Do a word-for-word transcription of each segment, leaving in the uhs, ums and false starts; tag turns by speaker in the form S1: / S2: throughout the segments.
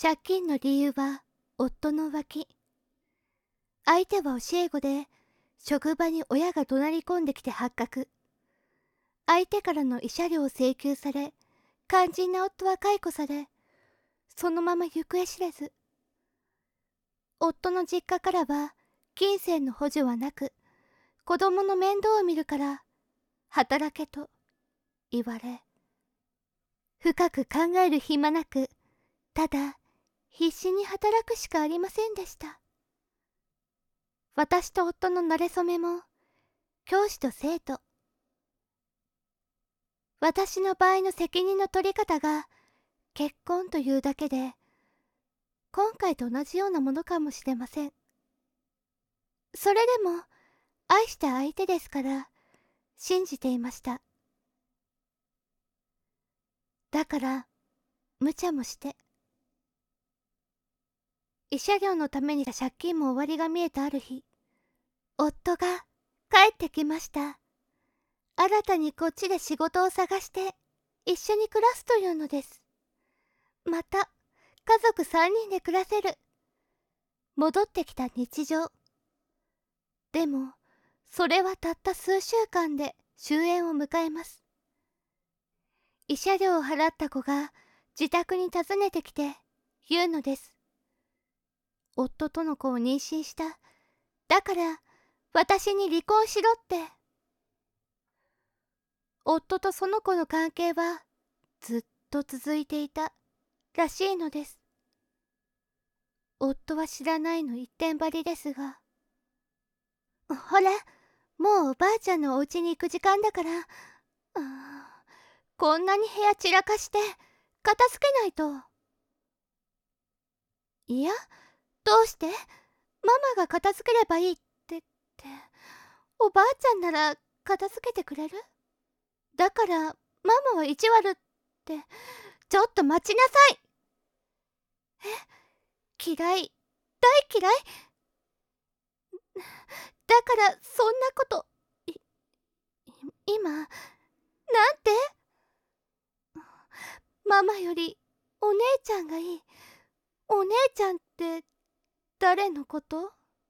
S1: 借金の理由は夫の浮気。相手は教え子で、職場に親が怒鳴り込んできて発覚。相手からの慰謝料を請求され、肝心な夫は解雇され、そのまま行方知れず。夫の実家からは金銭の補助はなく、子供の面倒を見るから働けと言われ、深く考える暇なく、ただ必死に働くしかありませんでした。私と夫の馴れ初めも教師と生徒。私の場合の責任の取り方が結婚というだけで、今回と同じようなものかもしれません。それでも愛した相手ですから信じていました。だから無茶もして、慰謝料のために借金も終わりが見えたある日、夫が帰ってきました。新たにこっちで仕事を探して一緒に暮らすというのです。また家族さんにんで暮らせる。戻ってきた日常。でもそれはたった数週間で終焉を迎えます。慰謝料を払った子が自宅に訪ねてきて言うのです。夫との子を妊娠した。だから私に離婚しろって。夫とその子の関係はずっと続いていたらしいのです。夫は知らないの一点張りですが、ほら、もうおばあちゃんのお家に行く時間だから、あこんなに部屋散らかして片付けないと。いや、どうして？ママが片付ければいいってって、おばあちゃんなら片付けてくれる？だからママは意地悪って。ちょっと待ちなさい。え、嫌い、大嫌い。だからそんなこと、い、今、なんて？ママよりお姉ちゃんがいい。お姉ちゃんって誰のこと？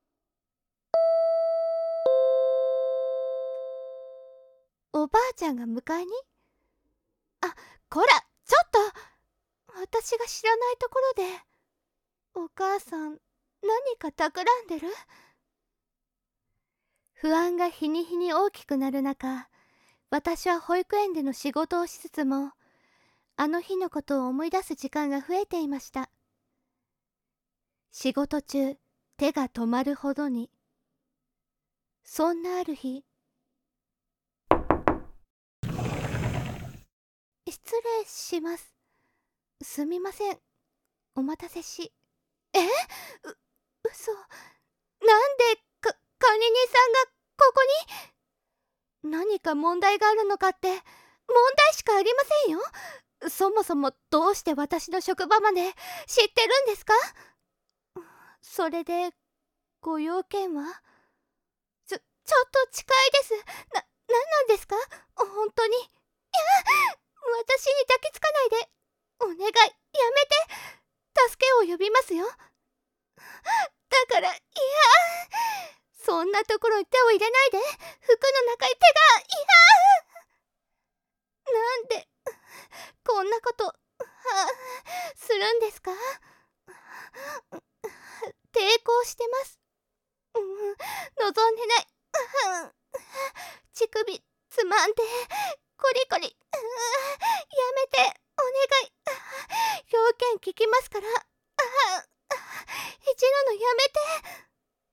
S1: おばあちゃんが迎えに？あ、こら、ちょっと！私が知らないところで、お母さん、何か企んでる？不安が日に日に大きくなる中、私は保育園での仕事をしつつも、あの日のことを思い出す時間が増えていました。仕事中、手が止まるほどに。そんなある日、失礼します。すみません。お待たせし。え？う、嘘。なんで、か、管理人さんがここに？何か問題があるのかって、問題しかありませんよ。そもそもどうして私の職場まで知ってるんですか？それで、ご用件は？ちょ、ちょっと近いです。な、なんなんですか？本当に。いや、私に抱きつかないで。お願い、やめて。助けを呼びますよ。だから、いや、そんなところに手を入れないで。服の中に手が、いや、なんで、こんなこと、はするんですか？抵抗してます。うん、望んでない。乳首つまんで、コリコリ。やめて、お願い。要件聞きますから。いじるのやめて。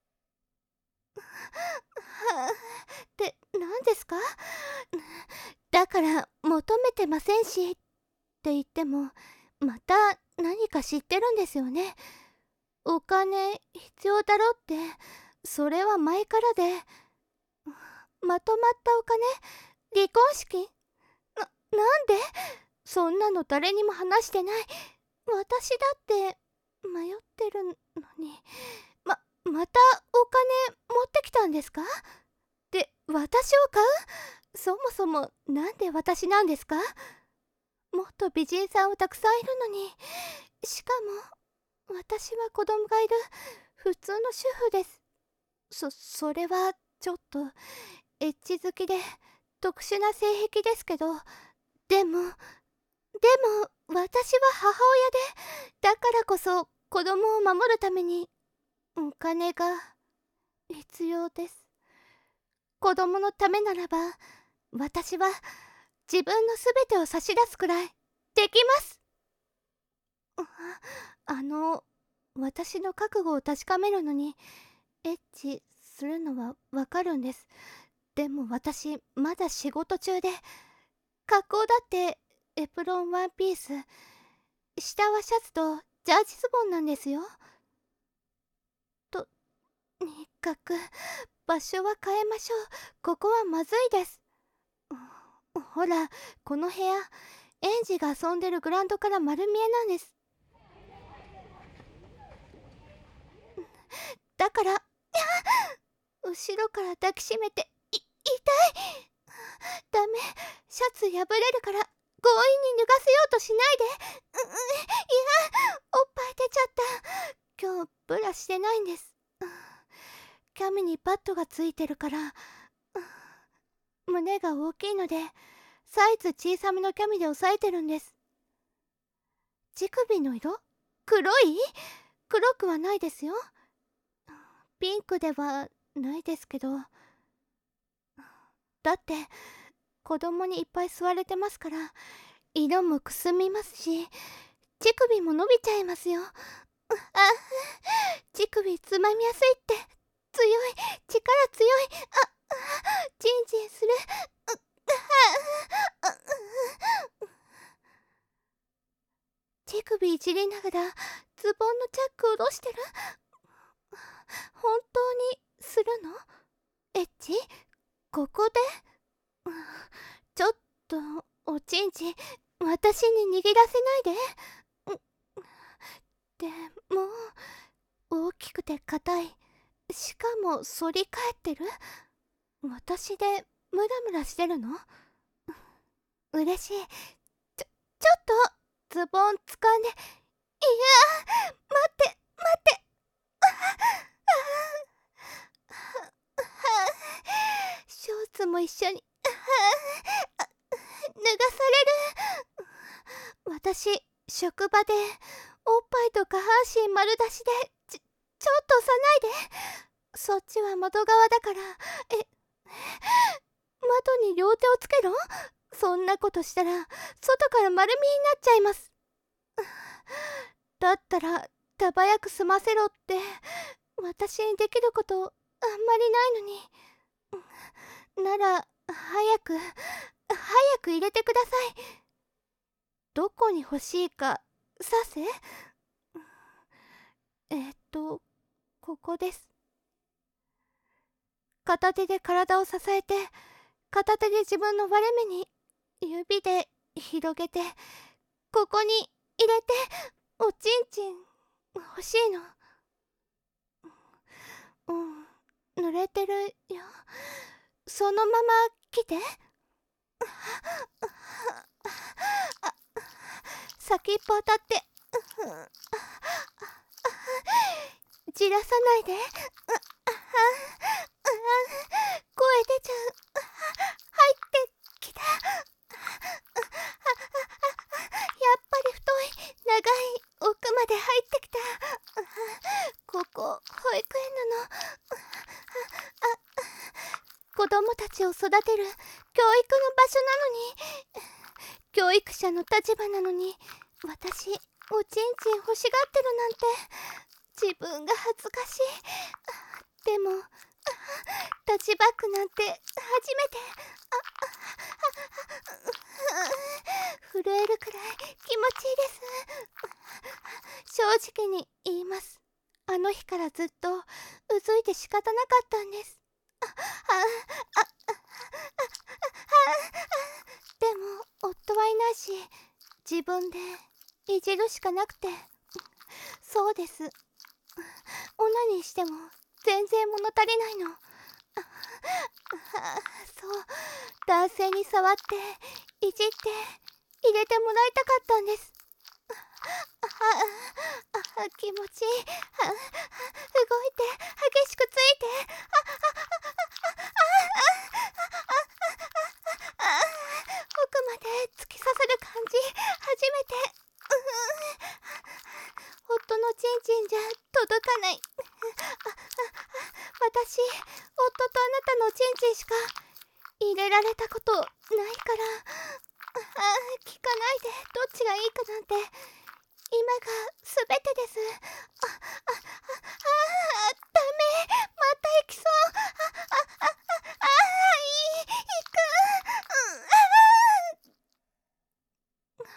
S1: って何ですか？だから求めてませんしって言っても、また何か知ってるんですよね。お金必要だろって、それは前からで。まとまったお金？離婚資金？な、なんで？そんなの誰にも話してない。私だって迷ってるのに。ま、またお金持ってきたんですか？で、私を買う？そもそもなんで私なんですか？もっと美人さんはたくさんいるのに。しか私は子供がいる普通の主婦です。そ、それはちょっとエッチ好きで特殊な性癖ですけど、でも、でも私は母親で、だからこそ子供を守るためにお金が必要です。子供のためならば、私は自分のすべてを差し出すくらいできます。あ、あの、私の覚悟を確かめるのにエッチするのはわかるんです。でも私まだ仕事中で、格好だってエプロンワンピース、下はシャツとジャージズボンなんですよ。とにかく場所は変えましょう。ここはまずいです。ほら、この部屋、園児が遊んでるグラウンドから丸見えなんです。だから後ろから抱きしめて、い痛い。ダメ、シャツ破れるから強引に脱がせようとしないで。う、う、いや、おっぱい出ちゃった。今日ブラしてないんです。キャミにパッドがついてるから、胸が大きいのでサイズ小さめのキャミで押さえてるんです。乳首の色、黒い？黒くはないですよ。ピンクではないですけど。だって子供にいっぱい吸われてますから、色もくすみますし、乳首も伸びちゃいますよ。あ、乳首つまみやすいって、強い、力強い。あ、ジンジンする。乳首いじりながらズボンのチャックを下ろしてる。本当にするの？エッチ？ここで？ちょっとおちんち私に握らせないで。でも大きくて硬い、しかも反り返ってる。私でムラムラしてるの？嬉しい。ちょ、ちょっとズボン掴んで。いや、待って待って。ショーツも一緒に脱がされる。私職場でおっぱいと下半身丸出しで、ち、ちょっと押さないで。そっちは窓側だから。え、窓に両手をつけろ？そんなことしたら外から丸見えになっちゃいます。だったら手早く済ませろって。私にできることあんまりないのに。なら早く早く入れてください。どこに欲しいかさせ。えっとここです。片手で体を支えて、片手で自分の割れ目に指で広げて、ここに入れて。おちんちん欲しいの？うん、濡れてるよ。そのまま来て。先っぽ当たって。じらさないで。声出ちゃう。入ってきた。やっぱり太い、長い奥まで入ってきた。ここ保育園なの。子供たちを育てる教育の場所なのに、教育者の立場なのに、私おちんちん欲しがってるなんて、自分が恥ずかしい。でもタッチバックなんて初めて。震えるくらい気持ちいいです。正直に言います。あの日からずっとうずいて仕方なかったんです。あああでも夫はいないし、自分でいじるしかなくて。そうです、オナニーしても全然物足りないの。そう、男性に触っていじって入れてもらいたかったんです。 あ、気持ちいい。あ、動いて、激しくついて。あ、奥まで突き刺さる感じ。初めて。夫のチンチンじゃ届かない。私、夫とあなたのチンチンしか入れられたことないから。あ、聞かないで、どっちがいいかなんて今がすべてです。あ、あ、あ、あ、ダメ、また行きそう。あ、あ、あ、あ、あ、い、行く。うん、あ、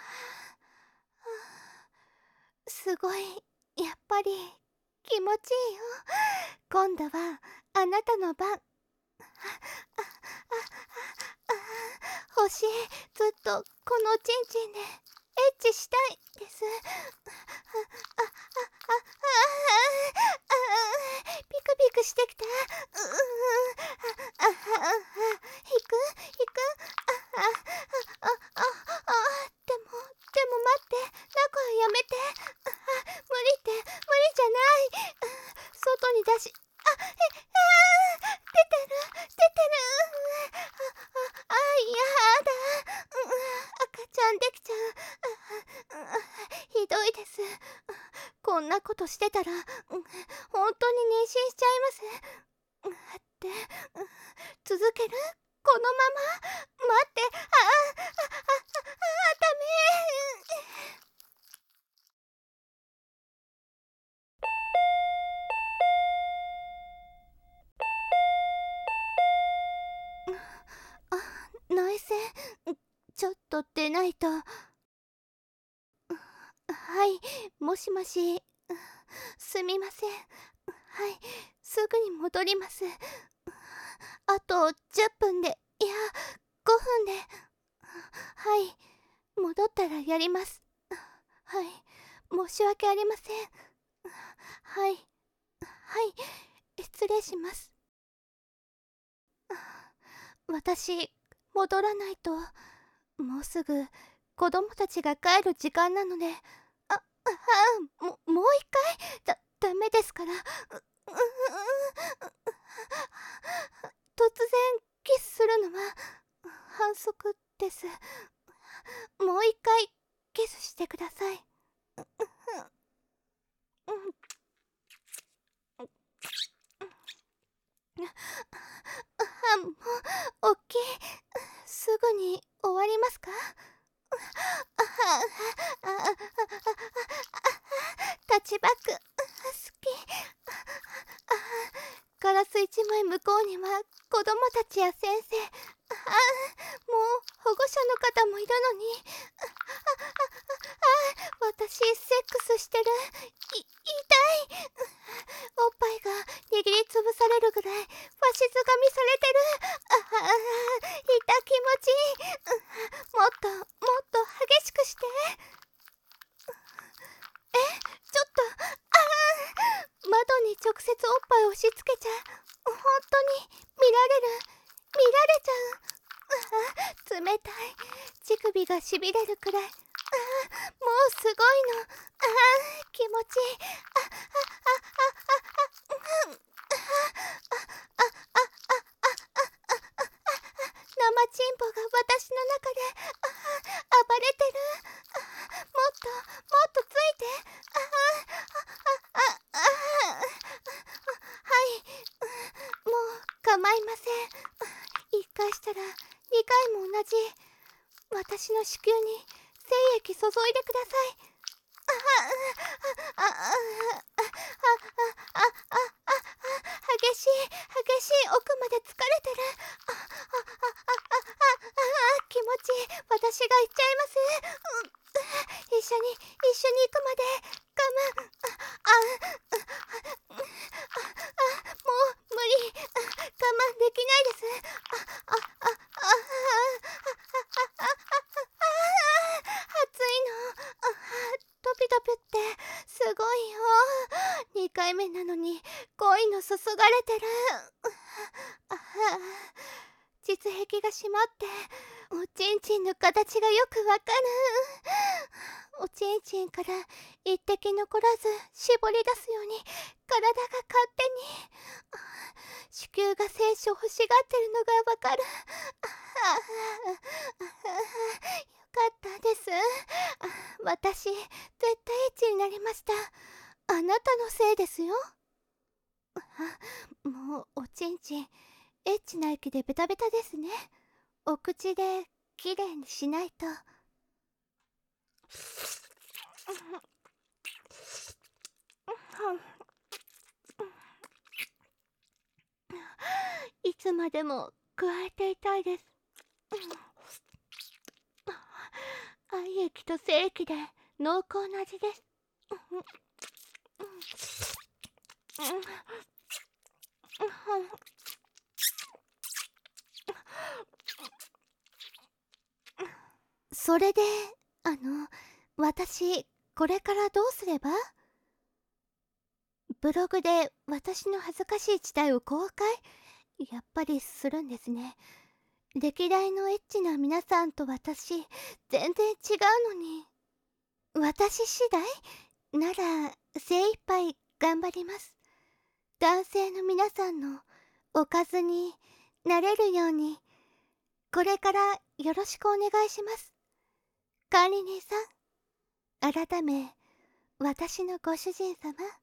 S1: すごい、やっぱり気持ちいいよ。今度はあなたの番。あ、あ、あ、あ、欲しい。ずっとこのチンチンでエッチしたいです。あ、あ、あ、あ、あ、あ、ピクピクしてきた。う、あ、あ、あ、引く引く。あ、あ、あ、あ、あ、でも、でも待って、中はやめて。あ、無理って、無理じゃない。外に出し、あ、え、あ、出てる、出てる。あ、あ、やだ。赤ちゃんできちゃう。ひどいです。こんなことしてたら、本当に妊娠しちゃいます。って、続ける？このまま？待って、あ、あ、あ、あ、あ、ダメ。あ、内線、ちょっと出ないと。はい、もしもし。すみません。はい、すぐに戻ります。あとじゅっぷんで、いや、ごふんで。はい、戻ったらやります。はい、申し訳ありません。はい、はい、失礼します。私、戻らないと、もうすぐ子供たちが帰る時間なので、あ、あ、も、もう一回だ、ダメですから。う、う、う、突然キスするのは反則です。もう一回キスしてください。うん、あ、もう、おっきい。すぐに終わりますか？あ、あ、あ、あ、あ、タッチバック好き。あ、ガラス一枚向こうには子供たちや先生、あ、もう保護者の方もいるのに。あ、あ、あ、私セックスしてる。い、痛い。おっぱいが握りつぶされるぐらいファシズ噛みされてる。あ、あ、痛気持ちいい。もっともっと激しくして。え、ちょっと、ああ、窓に直接おっぱい押し付けちゃ本当に見られる、見られちゃう。あ、冷たい。乳首がしびれるくらい。あ、もうすごいの。あ、気持ちいい。あ、あ、あ、あ、あ、うん、あ、あ、あ、あ、あ、あ、生チンポが私の中で、あ、暴れてる。あ、もっともっとついて。あ、あ、あ、あ、あ、はい、もう構いません。一回したら二回も同じ。私の子宮に精液注いでください。あ、あ、あ、あ、あ、あ、あ、あ、あ、激しい激しい、奥まで疲れてる。あ、あ、あ、あ、あ、あ、気持ちいい。私が行っちゃいます。うん、一緒に一緒に行くまで我慢。あ、あ、あ、あ、もう無理。我慢できないです。あ、あ、あ、あ、あ、あ、あ、熱いの。ドピドピってすごいよ。にかいめなのに恋の注がれてる。あ、 膣壁が締まって、おちんちんの形がよくわかる。おちんちんから一滴残らず絞り出すように体が勝手に、子宮が精子を欲しがってるのがわかる。あよかったです。私絶対エッチになりました。あなたのせいですよ。もうおちんちんエッチな液でベタベタですね。お口できれいにしないと。いつまでも加えていたいです。愛液と精液で濃厚な味です。それで、あの、私、これからどうすれば？ブログで私の恥ずかしい事態を公開やっぱりするんですね。歴代のエッチな皆さんと私、全然違うのに。私次第なら精一杯頑張ります。男性の皆さんのおかずになれるように、これからよろしくお願いします。管理人さん、改め、私のご主人様。